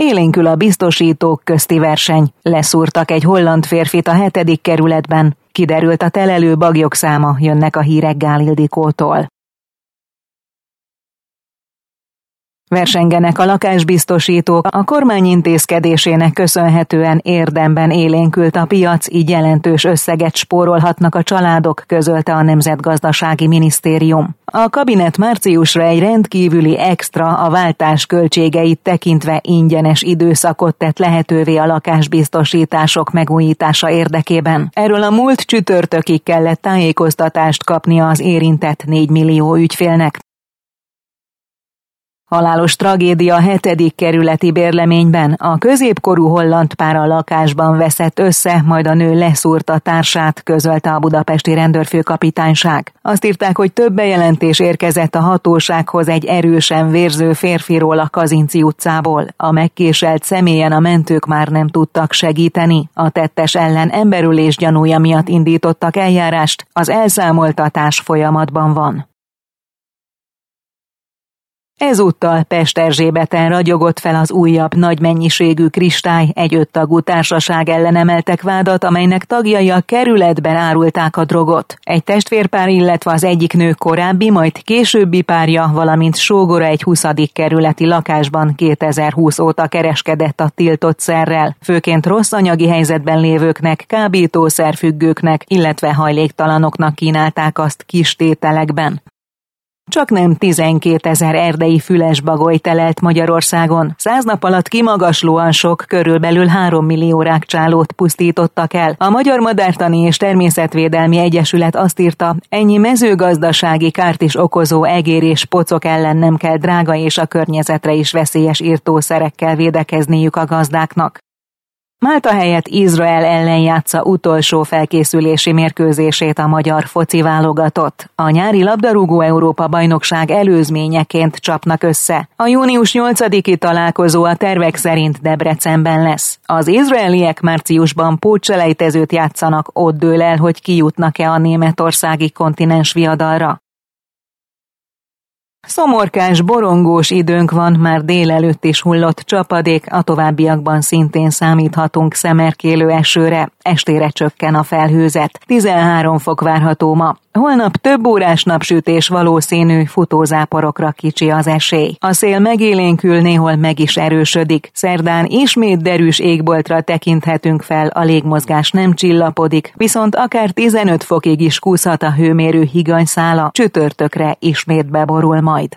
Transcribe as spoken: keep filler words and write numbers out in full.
Élénkül a biztosítók közti verseny. Leszúrtak egy holland férfit a hetedik kerületben. Kiderült a telelő baglyok száma, jönnek a hírek Gál Ildikótól. Versengenek a lakásbiztosítók, a kormány intézkedésének köszönhetően érdemben élénkült a piac, így jelentős összeget spórolhatnak a családok, közölte a Nemzetgazdasági Minisztérium. A kabinet márciusra egy rendkívüli extra, a váltás költségeit tekintve ingyenes időszakot tett lehetővé a lakásbiztosítások megújítása érdekében. Erről a múlt csütörtökig kellett tájékoztatást kapnia az érintett négy millió ügyfélnek. Halálos tragédia a hetedik kerületi bérleményben. A középkorú holland pár a lakásban veszett össze, majd a nő leszúrta társát, közölte a budapesti rendőrfőkapitányság. Azt írták, hogy több bejelentés érkezett a hatósághoz egy erősen vérző férfiról a Kazinczy utcából. A megkéselt személyen a mentők már nem tudtak segíteni. A tettes ellen emberölés gyanúja miatt indítottak eljárást, az elszámoltatás folyamatban van. Ezúttal Pest Erzsébeten ragyogott fel az újabb nagy mennyiségű kristály, egy öttagú társaság ellen emeltek vádat, amelynek tagjai a kerületben árulták a drogot. Egy testvérpár, illetve az egyik nő korábbi, majd későbbi párja, valamint sógora egy huszadik kerületi lakásban kétezer-húsz óta kereskedett a tiltott szerrel, főként rossz anyagi helyzetben lévőknek, kábítószerfüggőknek, illetve hajléktalanoknak kínálták azt kis tételekben. Csaknem tizenkétezer erdei fülesbagoly telelt Magyarországon. Száz nap alatt kimagaslóan sok, körülbelül három millió rágcsálót pusztítottak el. A Magyar Madártani és Természetvédelmi Egyesület azt írta, ennyi mezőgazdasági kárt is okozó egér és pocok ellen nem kell drága és a környezetre is veszélyes írtószerekkel védekezniük a gazdáknak. Málta helyett Izrael ellen játsza utolsó felkészülési mérkőzését a magyar foci válogatott. A nyári labdarúgó Európa-bajnokság előzményeként csapnak össze. A június nyolcadiki találkozó a tervek szerint Debrecenben lesz. Az izraeliek márciusban pótselejtezőt játszanak, ott dől el, hogy kijutnak-e a németországi kontinens viadalra. Szomorkás, borongós időnk van, már délelőtt is hullott csapadék, a továbbiakban szintén számíthatunk szemerkélő esőre, estére csökken a felhőzet, tizenhárom fok várható ma. Holnap több órás napsütés valószínű, futózáporokra kicsi az esély. A szél megélénkül, néhol meg is erősödik. Szerdán ismét derűs égboltra tekinthetünk fel, a légmozgás nem csillapodik, viszont akár tizenöt fokig is kúszhat a hőmérő higanyszála, csütörtökre ismét beborul majd.